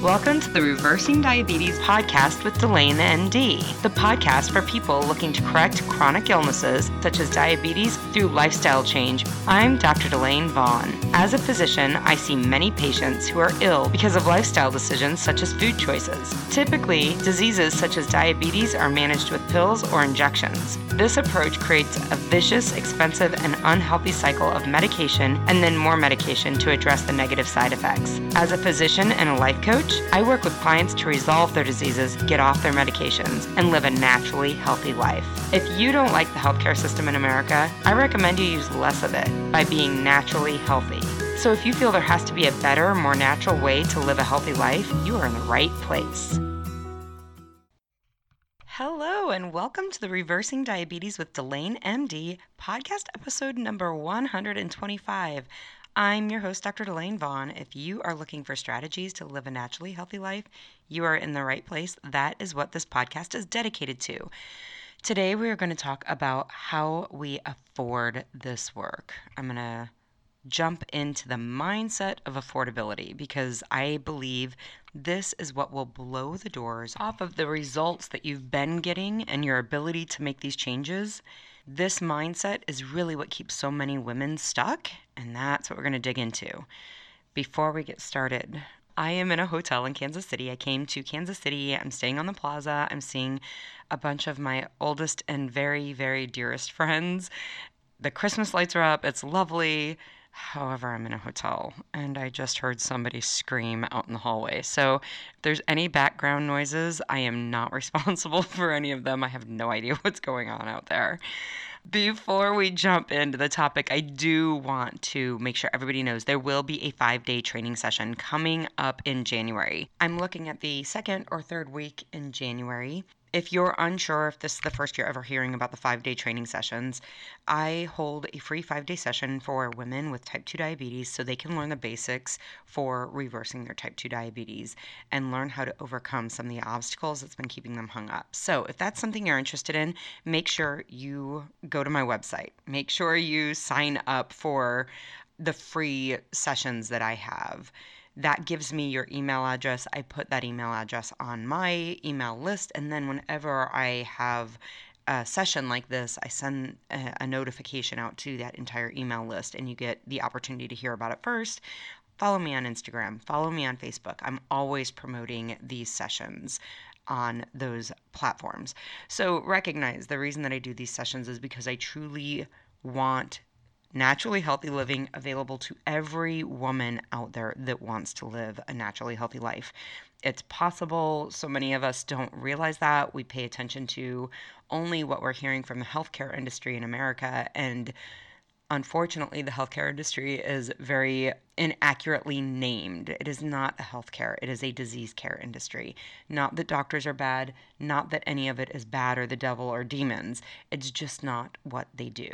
Welcome to the Reversing Diabetes podcast with Delane MD, the podcast for people looking to correct chronic illnesses such as diabetes through lifestyle change. I'm Dr. Delane Vaughn. As a physician, I see many patients who are ill because of lifestyle decisions such as food choices. Typically, diseases such as diabetes are managed with pills or injections. This approach creates a vicious, expensive, and unhealthy cycle of medication and then more medication to address the negative side effects. As a physician and a life coach, I work with clients to resolve their diseases, get off their medications, and live a naturally healthy life. If you don't like the healthcare system in America, I recommend you use less of it by being naturally healthy. So if you feel there has to be a better, more natural way to live a healthy life, you are in the right place. Hello, and welcome to the Reversing Diabetes with Delane MD podcast episode number 125. I'm your host, Dr. Delane Vaughn. If you are looking for strategies to live a naturally healthy life, you are in the right place. That is what this podcast is dedicated to. Today, we are going to talk about how we afford this work. I'm going to jump into the mindset of affordability because I believe this is what will blow the doors off of the results that you've been getting and your ability to make these changes. This mindset is really what keeps so many women stuck, and that's what we're going to dig into. Before we get started, I am in a hotel in Kansas City. I came to Kansas City. I'm staying on the plaza. I'm seeing a bunch of my oldest and very, very dearest friends. The Christmas lights are up. It's lovely. However, I'm in a hotel, and I just heard somebody scream out in the hallway. So if there's any background noises, I am not responsible for any of them. I have no idea what's going on out there. Before we jump into the topic, I do want to make sure everybody knows there will be a 5-day training session coming up in January. I'm looking at the second or third week in January. If you're unsure if this is the first you're ever hearing about the 5-day training sessions, I hold a free 5-day session for women with type 2 diabetes so they can learn the basics for reversing their type 2 diabetes and learn how to overcome some of the obstacles that's been keeping them hung up. So if that's something you're interested in, make sure you go to my website. Make sure you sign up for the free sessions that I have. That gives me your email address. I put that email address on my email list, and then whenever I have a session like this, I send a notification out to that entire email list, and you get the opportunity to hear about it first. Follow me on Instagram. Follow me on Facebook. I'm always promoting these sessions on those platforms. So recognize the reason that I do these sessions is because I truly want naturally healthy living available to every woman out there that wants to live a naturally healthy life. It's possible. So many of us don't realize that. We pay attention to only what we're hearing from the healthcare industry in America. And unfortunately, the healthcare industry is very inaccurately named. It is not a healthcare. It is a disease care industry. Not that doctors are bad, not that any of it is bad or the devil or demons. It's just not what they do.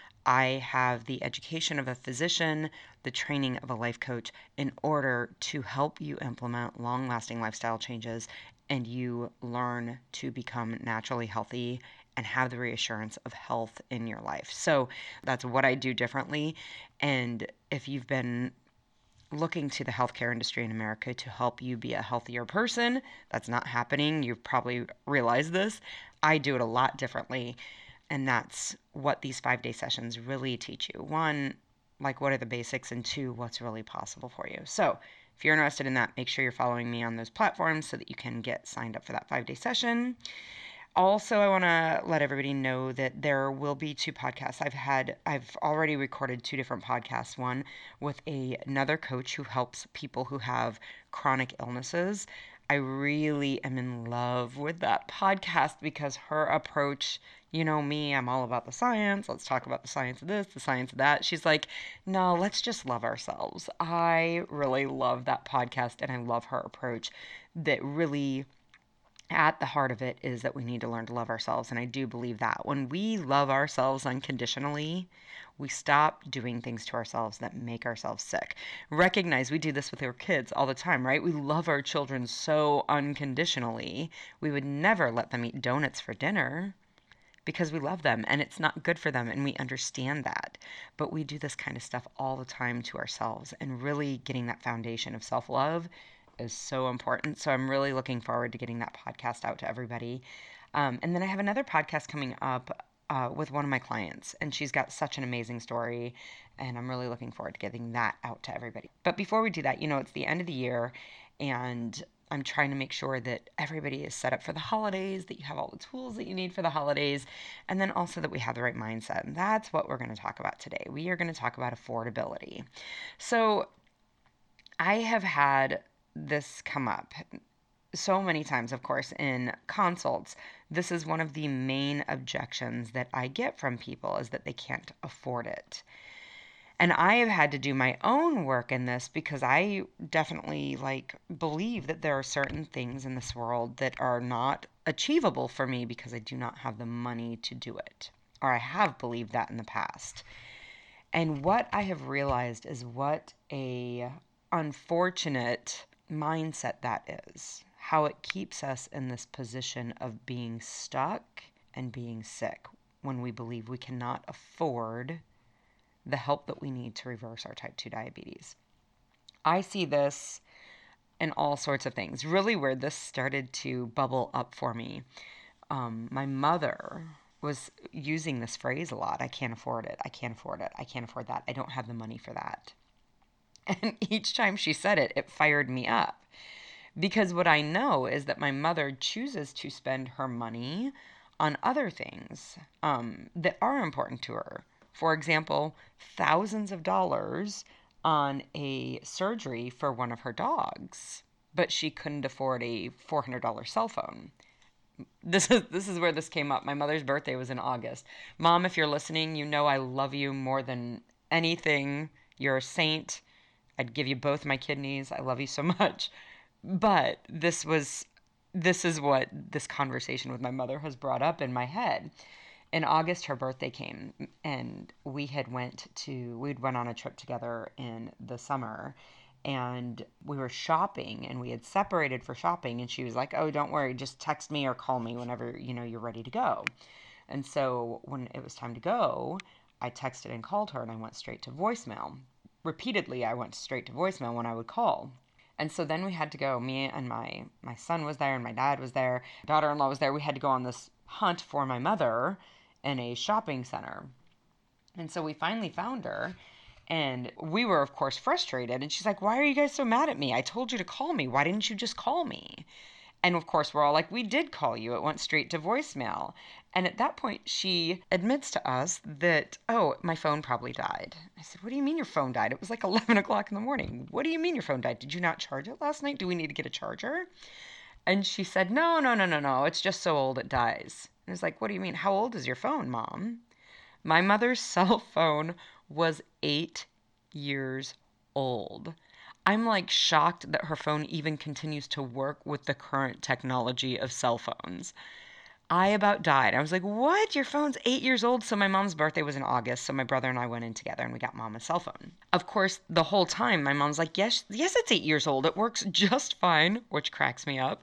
I have the education of a physician, the training of a life coach in order to help you implement long-lasting lifestyle changes and you learn to become naturally healthy and have the reassurance of health in your life. So that's what I do differently. And if you've been looking to the healthcare industry in America to help you be a healthier person, that's not happening. You've probably realized this. I do it a lot differently. And that's what these 5-day sessions really teach you. One, like what are the basics, and two, what's really possible for you. So if you're interested in that, make sure you're following me on those platforms so that you can get signed up for that 5-day session. Also, I want to let everybody know that there will be 2 podcasts. I've already recorded 2 different podcasts, one with another coach who helps people who have chronic illnesses. I really am in love with that podcast because her approach, you know me, I'm all about the science. Let's talk about the science of this, the science of that. She's like, no, let's just love ourselves. I really love that podcast, and I love her approach that really, at the heart of it, is that we need to learn to love ourselves. And I do believe that when we love ourselves unconditionally, we stop doing things to ourselves that make ourselves sick. Recognize we do this with our kids all the time, right? We love our children so unconditionally. We would never let them eat donuts for dinner because we love them and it's not good for them, and we understand that. But we do this kind of stuff all the time to ourselves, and really getting that foundation of self-love is so important. So I'm really looking forward to getting that podcast out to everybody. And then I have another podcast coming up with one of my clients, and she's got such an amazing story, and I'm really looking forward to getting that out to everybody. But before we do that, it's the end of the year, and I'm trying to make sure that everybody is set up for the holidays, that you have all the tools that you need for the holidays, and then also that we have the right mindset. And that's what we're going to talk about today. We are going to talk about affordability. So I have had this come up so many times, of course, in consults. This is one of the main objections that I get from people, is that they can't afford it. And I have had to do my own work in this, because I definitely believe that there are certain things in this world that are not achievable for me because I do not have the money to do it. Or I have believed that in the past. And what I have realized is what a unfortunate mindset that is. How it keeps us in this position of being stuck and being sick when we believe we cannot afford the help that we need to reverse our type 2 diabetes. I see this in all sorts of things. Really, where this started to bubble up for me, my mother was using this phrase a lot. I can't afford it. I can't afford it. I can't afford that. I don't have the money for that. And each time she said it, it fired me up. Because what I know is that my mother chooses to spend her money on other things that are important to her. For example, thousands of dollars on a surgery for one of her dogs, but she couldn't afford a $400 cell phone. This is where this came up. My mother's birthday was in August. Mom, if you're listening, you know I love you more than anything. You're a saint. I'd give you both my kidneys. I love you so much. But this is what this conversation with my mother has brought up in my head. In August, her birthday came, and we'd went on a trip together in the summer, and we were shopping, and we had separated for shopping, and she was like, "Oh, don't worry, just text me or call me whenever, you're ready to go." And so when it was time to go, I texted and called her, and I went straight to voicemail. Repeatedly, I went straight to voicemail when I would call. And so then we had to go. Me and my son was there, and my dad was there. My daughter-in-law was there. We had to go on this hunt for my mother in a shopping center. And so we finally found her, and we were, of course, frustrated. And she's like, "Why are you guys so mad at me? I told you to call me. Why didn't you just call me?" And of course, we're all like, "We did call you. It went straight to voicemail." And at that point, she admits to us that, "Oh, my phone probably died." I said, "What do you mean your phone died? It was like 11 o'clock in the morning. What do you mean your phone died? Did you not charge it last night? Do we need to get a charger?" And she said, "No, no, no, no, no. It's just so old it dies." And I was like, "What do you mean? How old is your phone, Mom?" My mother's cell phone was 8 years old. I'm shocked that her phone even continues to work with the current technology of cell phones. I about died. I was like, "What? Your phone's 8 years old?" So my mom's birthday was in August. So my brother and I went in together, and we got Mom a cell phone. Of course, the whole time my mom's like, yes, it's 8 years old. It works just fine," which cracks me up.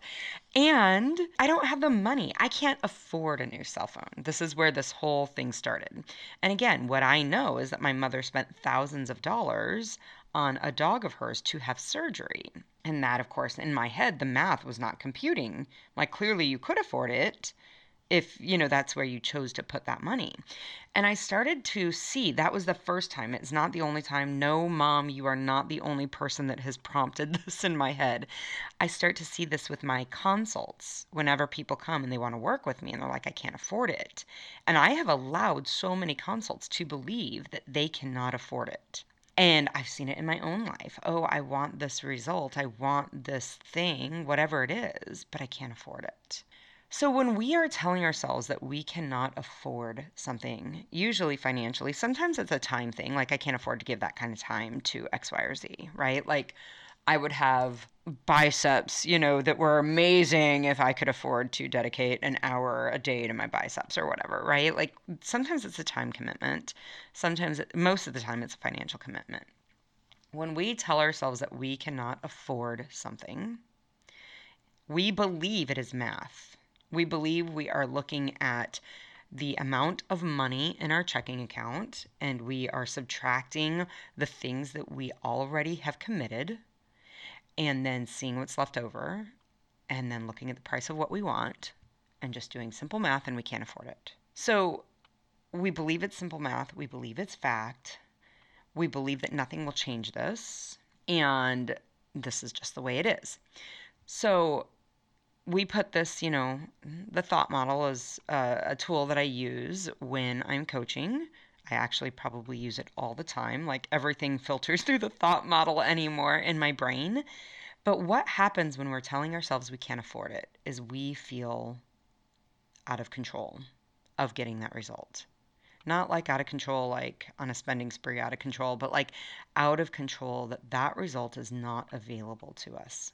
And I don't have the money. I can't afford a new cell phone. This is where this whole thing started. And again, what I know is that my mother spent thousands of dollars on a dog of hers to have surgery. And that, of course, in my head, the math was not computing. Clearly you could afford it if, that's where you chose to put that money. And I started to see, that was the first time. It's not the only time. No, Mom, you are not the only person that has prompted this in my head. I start to see this with my consults whenever people come and they want to work with me and they're like, "I can't afford it." And I have allowed so many consults to believe that they cannot afford it. And I've seen it in my own life. "Oh, I want this result. I want this thing, whatever it is, but I can't afford it." So when we are telling ourselves that we cannot afford something, usually financially, sometimes it's a time thing. I can't afford to give that kind of time to X, Y, or Z, right? I would have biceps, that were amazing if I could afford to dedicate an hour a day to my biceps or whatever, right? Sometimes it's a time commitment. Most of the time, it's a financial commitment. When we tell ourselves that we cannot afford something, we believe it is math. We believe we are looking at the amount of money in our checking account, and we are subtracting the things that we already have committed. and then seeing what's left over, and then looking at the price of what we want, and just doing simple math, and we can't afford it. So we believe it's simple math. We believe it's fact. We believe that nothing will change this, and this is just the way it is. So we put this, the thought model is a tool that I use when I'm coaching. I actually probably use it all the time. Like everything filters through the thought model anymore in my brain. But what happens when we're telling ourselves we can't afford it is we feel out of control of getting that result. Not like out of control, like on a spending spree out of control, but like out of control that that result is not available to us.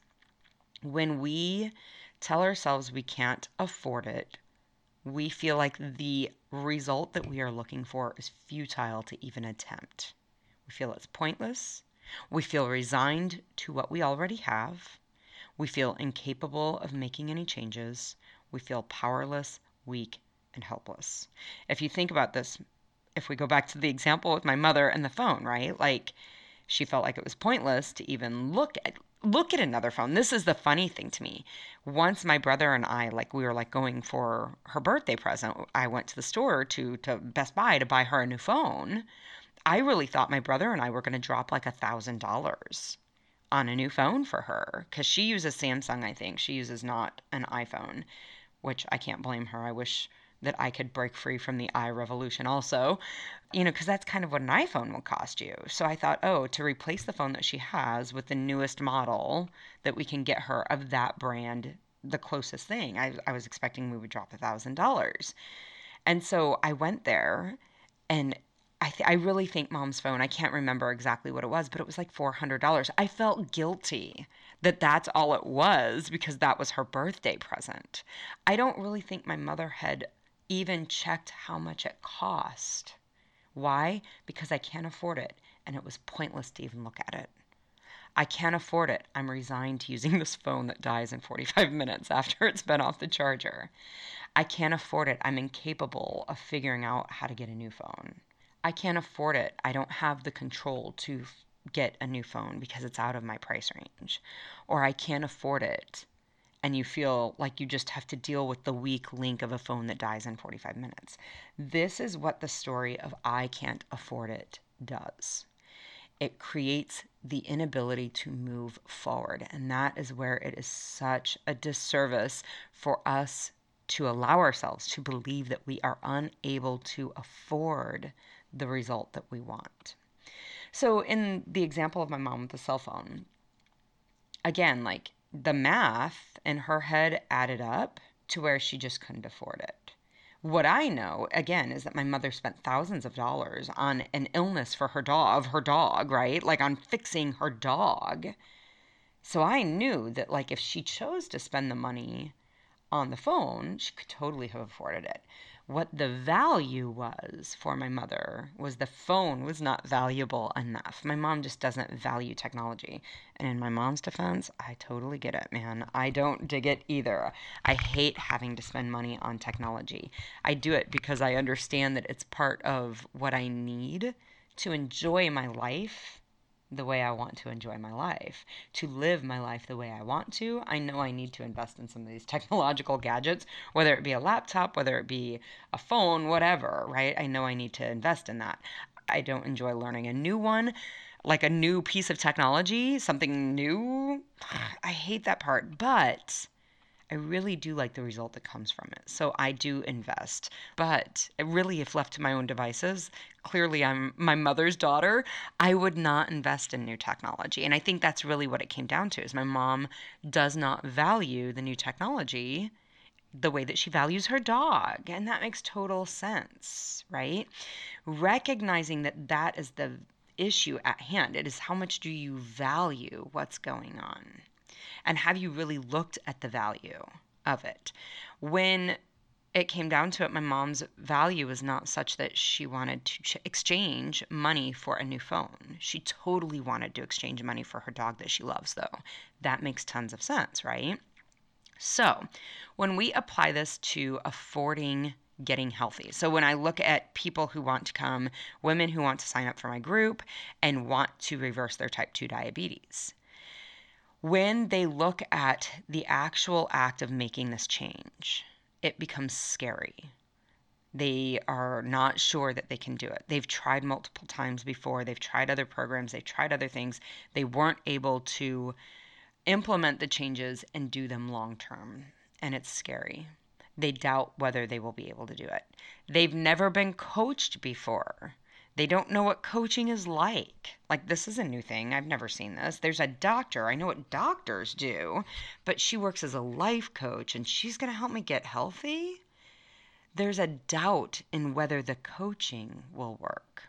When we tell ourselves we can't afford it, we feel like the result that we are looking for is futile to even attempt. We feel it's pointless. We feel resigned to what we already have. We feel incapable of making any changes. We feel powerless, weak, and helpless. If you think about this, if we go back to the example with my mother and the phone, right? Like she felt like it was pointless to even look at another phone. This is the funny thing to me. Once my brother and I, like we were like going for her birthday present, I went to the store to Best Buy to buy her a new phone. I really thought my brother and I were going to drop like $1,000 on a new phone for her because she uses Samsung, I think. She uses not an iPhone, which I can't blame her. I wish that I could break free from the iRevolution also, because that's kind of what an iPhone will cost you. So I thought, oh, to replace the phone that she has with the newest model that we can get her of that brand, the closest thing, I was expecting we would drop $1,000. And so I went there and I really think Mom's phone, I can't remember exactly what it was, but it was like $400. I felt guilty that that's all it was because that was her birthday present. I don't really think my mother had even checked how much it cost. Why? Because I can't afford it, and it was pointless to even look at it. I can't afford it. I'm resigned to using this phone that dies in 45 minutes after it's been off the charger. I can't afford it. I'm incapable of figuring out how to get a new phone. I can't afford it. I don't have the control to get a new phone because it's out of my price range. Or I can't afford it. And you feel like you just have to deal with the weak link of a phone that dies in 45 minutes. This is what the story of I can't afford it does. It creates the inability to move forward. And that is where it is such a disservice for us to allow ourselves to believe that we are unable to afford the result that we want. So in the example of my mom with the cell phone, again, like the math in her head added up to where she just couldn't afford it. What I know, again, is that my mother spent thousands of dollars on an illness for her dog, right? Like on fixing her dog. So I knew that like if she chose to spend the money on the phone, she could totally have afforded it. What the value was for my mother was the phone was not valuable enough. My mom just doesn't value technology. And in my mom's defense, I totally get it, man. I don't dig it either. I hate having to spend money on technology. I do it because I understand that it's part of what I need to enjoy my life the way I want to enjoy my life, to live my life the way I want to. I know I need to invest in some of these technological gadgets, whether it be a laptop, whether it be a phone, whatever, right? I know I need to invest in that. I don't enjoy learning a new one, like a new piece of technology, something new. I hate that part, but I really do like the result that comes from it. So I do invest. But really, if left to my own devices, clearly I'm my mother's daughter, I would not invest in new technology. And I think that's really what it came down to is my mom does not value the new technology the way that she values her dog. And that makes total sense, right? Recognizing that that is the issue at hand. It is how much do you value what's going on? And have you really looked at the value of it? When it came down to it, my mom's value was not such that she wanted to exchange money for a new phone. She totally wanted to exchange money for her dog that she loves, though. That makes tons of sense, right? So when we apply this to affording getting healthy. So when I look at people who want to come, women who want to sign up for my group and want to reverse their type 2 diabetes, When they look at the actual act of making this change, it becomes scary. They are not sure that they can do it. They've tried multiple times before. They've tried other programs. They've tried other things. They weren't able to implement the changes and do them long term. And it's scary. They doubt whether they will be able to do it. They've never been coached before. They don't know what coaching is like. Like, this is a new thing. I've never seen this. There's a doctor. I know what doctors do, but she works as a life coach and she's going to help me get healthy. There's a doubt in whether the coaching will work.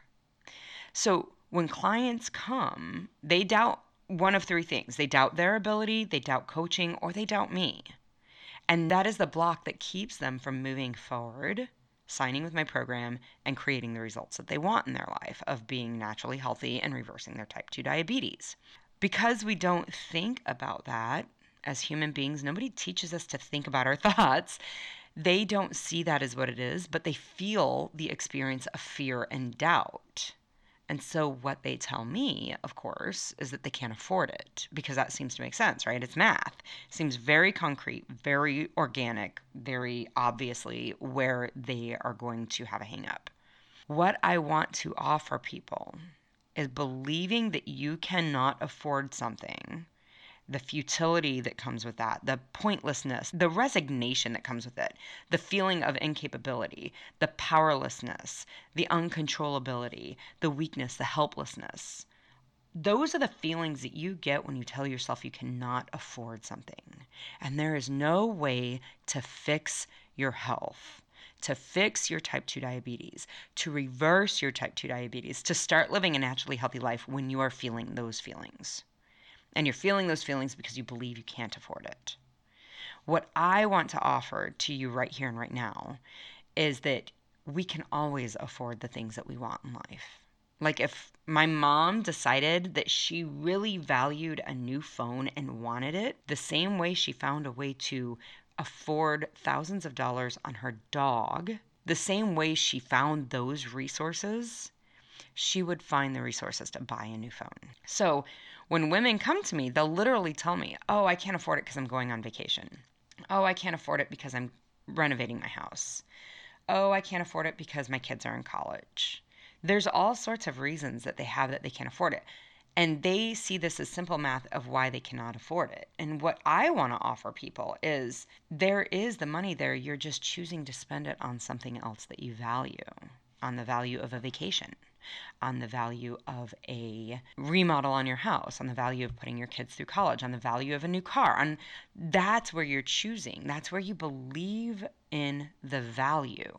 So when clients come, they doubt one of three things. They doubt their ability, they doubt coaching, or they doubt me. And that is the block that keeps them from moving forward, signing with my program, and creating the results that they want in their life of being naturally healthy and reversing their type 2 diabetes. Because we don't think about that as human beings, nobody teaches us to think about our thoughts. They don't see that as what it is, but they feel the experience of fear and doubt. And so what they tell me, of course, is that they can't afford it, because that seems to make sense, right? It's math. It seems very concrete, very organic, very obviously where they are going to have a hang up. What I want to offer people is believing that you cannot afford something, the futility that comes with that, the pointlessness, the resignation that comes with it, the feeling of incapability, the powerlessness, the uncontrollability, the weakness, the helplessness. Those are the feelings that you get when you tell yourself you cannot afford something. And there is no way to fix your health, to fix your type 2 diabetes, to reverse your type 2 diabetes, to start living a naturally healthy life when you are feeling those feelings. And you're feeling those feelings because you believe you can't afford it. What I want to offer to you right here and right now is that we can always afford the things that we want in life. Like, if my mom decided that she really valued a new phone and wanted it, the same way she found a way to afford thousands of dollars on her dog, the same way she found those resources, she would find the resources to buy a new phone. So when women come to me, they'll literally tell me, oh, I can't afford it because I'm going on vacation. Oh, I can't afford it because I'm renovating my house. Oh, I can't afford it because my kids are in college. There's all sorts of reasons that they have that they can't afford it. And they see this as simple math of why they cannot afford it. And what I want to offer people is there is the money there. You're just choosing to spend it on something else that you value, on the value of a vacation, on the value of a remodel on your house, on the value of putting your kids through college, on the value of a new car. And that's where you're choosing. That's where you believe in the value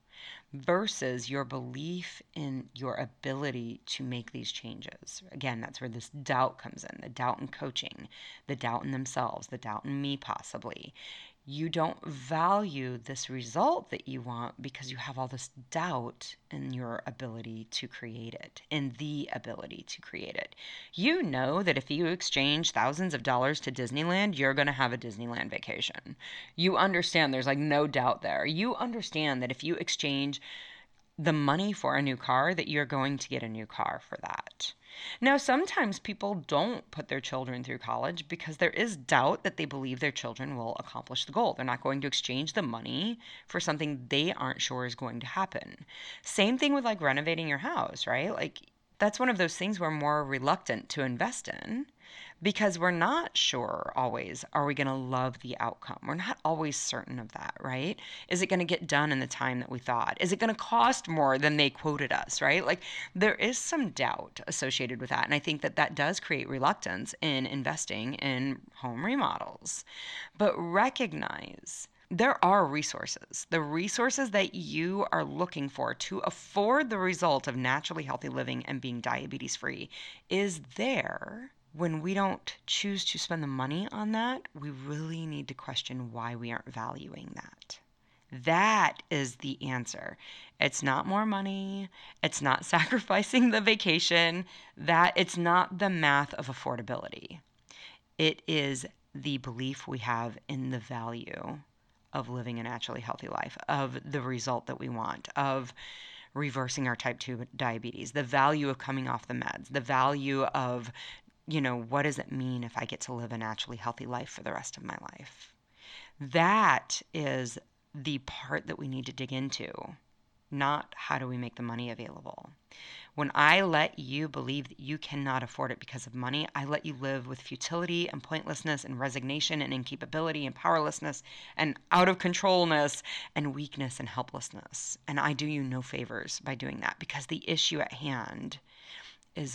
versus your belief in your ability to make these changes. Again, that's where this doubt comes in, the doubt in coaching, the doubt in themselves, the doubt in me possibly. You don't value this result that you want because you have all this doubt in your ability to create it, in the ability to create it. You know that if you exchange thousands of dollars to Disneyland, you're going to have a Disneyland vacation. You understand there's like no doubt there. You understand that if you exchange the money for a new car, that you're going to get a new car for that. Now, sometimes people don't put their children through college because there is doubt that they believe their children will accomplish the goal. They're not going to exchange the money for something they aren't sure is going to happen. Same thing with like renovating your house, right? Like, that's one of those things we're more reluctant to invest in because we're not sure always, are we going to love the outcome? We're not always certain of that, right? Is it going to get done in the time that we thought? Is it going to cost more than they quoted us, right? Like, there is some doubt associated with that. And I think that that does create reluctance in investing in home remodels. But recognize there are resources. The resources that you are looking for to afford the result of naturally healthy living and being diabetes free is there. When we don't choose to spend the money on that, we really need to question why we aren't valuing that. That is the answer. It's not more money. It's not sacrificing the vacation. That it's not the math of affordability. It is the belief we have in the value of living a naturally healthy life, of the result that we want, of reversing our type 2 diabetes, the value of coming off the meds, the value of what does it mean if I get to live a naturally healthy life for the rest of my life? That is the part that we need to dig into, not how do we make the money available. When I let you believe that you cannot afford it because of money, I let you live with futility and pointlessness and resignation and incapability and powerlessness and out of controlness and weakness and helplessness. And I do you no favors by doing that, because the issue at hand is,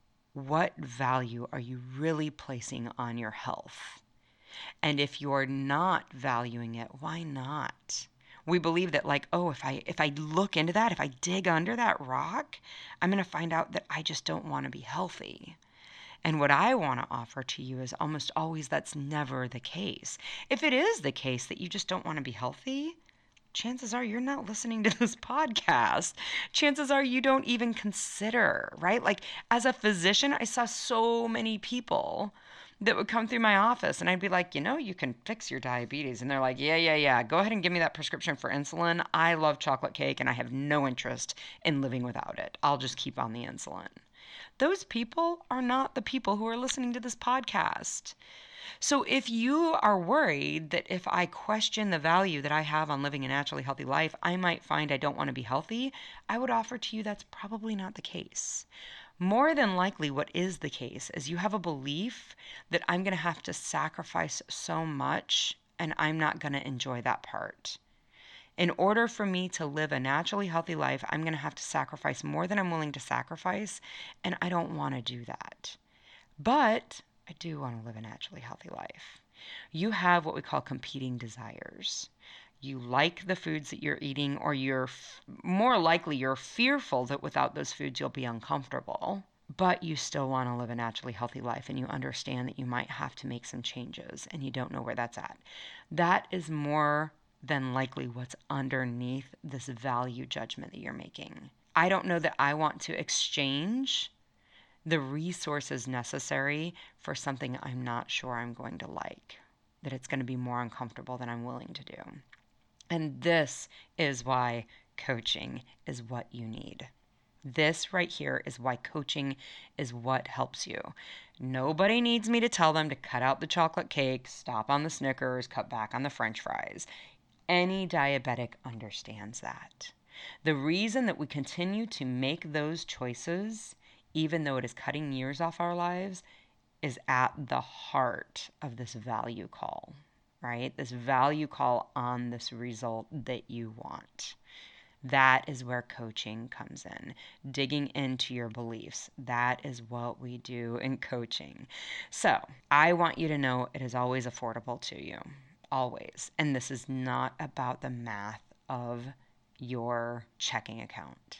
what value are you really placing on your health? And if you're not valuing it, why not? We believe that, like, oh, if I look into that, if I dig under that rock, I'm going to find out that I just don't want to be healthy. And what I want to offer to you is almost always that's never the case. If it is the case that you just don't want to be healthy, chances are you're not listening to this podcast. Chances are you don't even consider, right? Like, as a physician, I saw so many people that would come through my office and I'd be like, you can fix your diabetes. And they're like, yeah. Go ahead and give me that prescription for insulin. I love chocolate cake and I have no interest in living without it. I'll just keep on the insulin. Those people are not the people who are listening to this podcast. So if you are worried that if I question the value that I have on living a naturally healthy life, I might find I don't want to be healthy, I would offer to you that's probably not the case. More than likely, what is the case is you have a belief that I'm going to have to sacrifice so much and I'm not going to enjoy that part. In order for me to live a naturally healthy life, I'm going to have to sacrifice more than I'm willing to sacrifice, and I don't want to do that. But I do want to live a naturally healthy life. You have what we call competing desires. You like the foods that you're eating, or more likely you're fearful that without those foods you'll be uncomfortable, but you still want to live a naturally healthy life, and you understand that you might have to make some changes and you don't know where that's at. That is more than likely what's underneath this value judgment that you're making. I don't know that I want to exchange the resources necessary for something I'm not sure I'm going to like, that it's going to be more uncomfortable than I'm willing to do. And this is why coaching is what you need. This right here is why coaching is what helps you. Nobody needs me to tell them to cut out the chocolate cake, stop on the Snickers, cut back on the French fries. Any diabetic understands that. The reason that we continue to make those choices, even though it is cutting years off our lives, is at the heart of this value call, right? This value call on this result that you want. That is where coaching comes in, digging into your beliefs. That is what we do in coaching. So I want you to know it is always affordable to you, always. And this is not about the math of your checking account.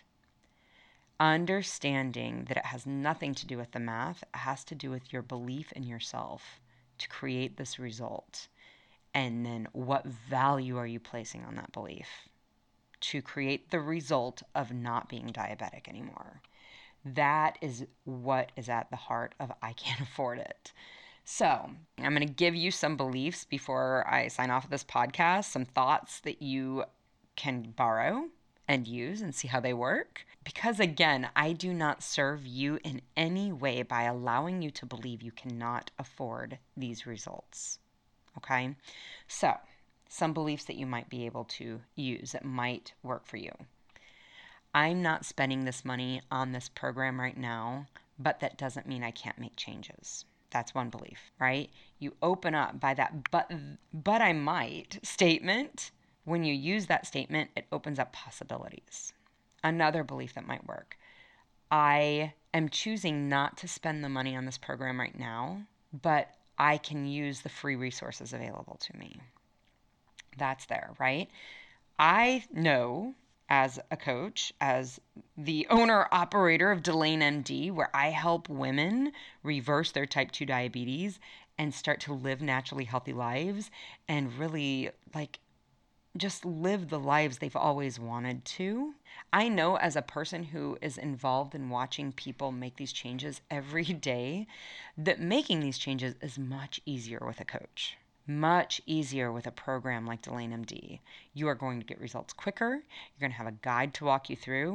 Understanding that it has nothing to do with the math, it has to do with your belief in yourself to create this result. And then what value are you placing on that belief to create the result of not being diabetic anymore? That is what is at the heart of I Can't Afford It. So I'm going to give you some beliefs before I sign off of this podcast, some thoughts that you can borrow and use and see how they work. Because again, I do not serve you in any way by allowing you to believe you cannot afford these results. Okay? So, some beliefs that you might be able to use that might work for you. I'm not spending this money on this program right now, but that doesn't mean I can't make changes. That's one belief, right? You open up by that but I might statement. When you use that statement, it opens up possibilities. Another belief that might work. I am choosing not to spend the money on this program right now, but I can use the free resources available to me. That's there, right? I know as a coach, as the owner operator of Delane MD, where I help women reverse their type 2 diabetes and start to live naturally healthy lives and really just live the lives they've always wanted to. I know as a person who is involved in watching people make these changes every day, that making these changes is much easier with a coach. Much easier with a program like Delane MD. You are going to get results quicker. You're going to have a guide to walk you through.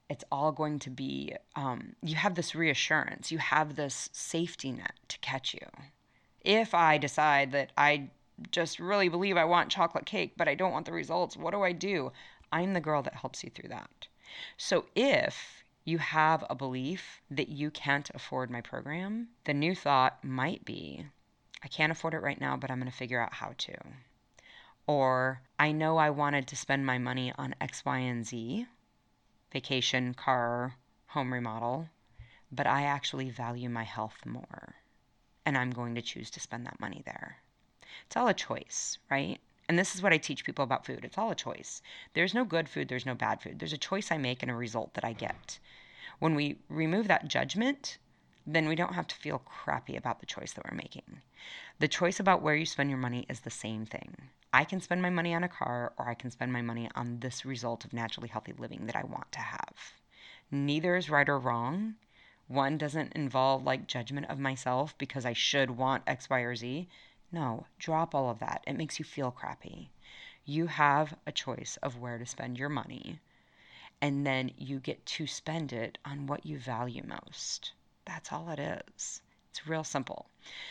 It's all going to be, you have this reassurance, you have this safety net to catch you. If I decide that I just really believe I want chocolate cake, but I don't want the results, what do? I'm the girl that helps you through that. So if you have a belief that you can't afford my program, the new thought might be, I can't afford it right now, but I'm going to figure out how to. Or I know I wanted to spend my money on X, Y, and Z, vacation, car, home remodel, but I actually value my health more, and I'm going to choose to spend that money there. It's all a choice, right? And this is what I teach people about food. It's all a choice. There's no good food. There's no bad food. There's a choice I make and a result that I get. When we remove that judgment, then we don't have to feel crappy about the choice that we're making. The choice about where you spend your money is the same thing. I can spend my money on a car, or I can spend my money on this result of naturally healthy living that I want to have. Neither is right or wrong. One doesn't involve like judgment of myself because I should want X, Y, or Z. No, drop all of that. It makes you feel crappy. You have a choice of where to spend your money, and then you get to spend it on what you value most. That's all it is. It's real simple.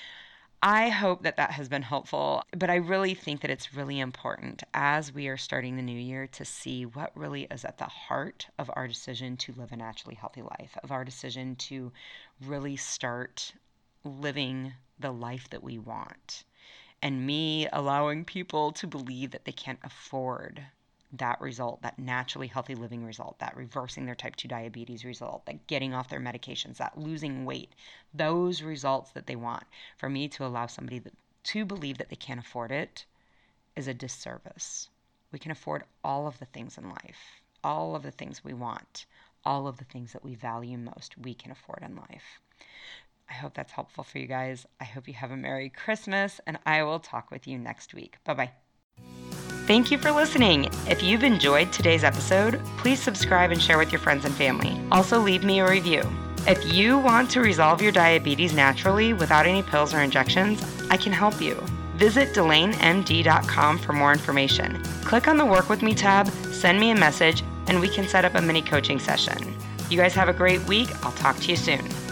I hope that has been helpful, but I really think that it's really important as we are starting the new year to see what really is at the heart of our decision to live a naturally healthy life, of our decision to really start living the life that we want. And me allowing people to believe that they can't afford that result, that naturally healthy living result, that reversing their type 2 diabetes result, that getting off their medications, that losing weight, those results that they want. For me to allow somebody to believe that they can't afford it is a disservice. We can afford all of the things in life, all of the things we want, all of the things that we value most, we can afford in life. I hope that's helpful for you guys. I hope you have a Merry Christmas, and I will talk with you next week. Bye-bye. Thank you for listening. If you've enjoyed today's episode, please subscribe and share with your friends and family. Also, leave me a review. If you want to resolve your diabetes naturally without any pills or injections, I can help you. Visit DelaineMD.com for more information. Click on the Work With Me tab, send me a message, and we can set up a mini coaching session. You guys have a great week. I'll talk to you soon.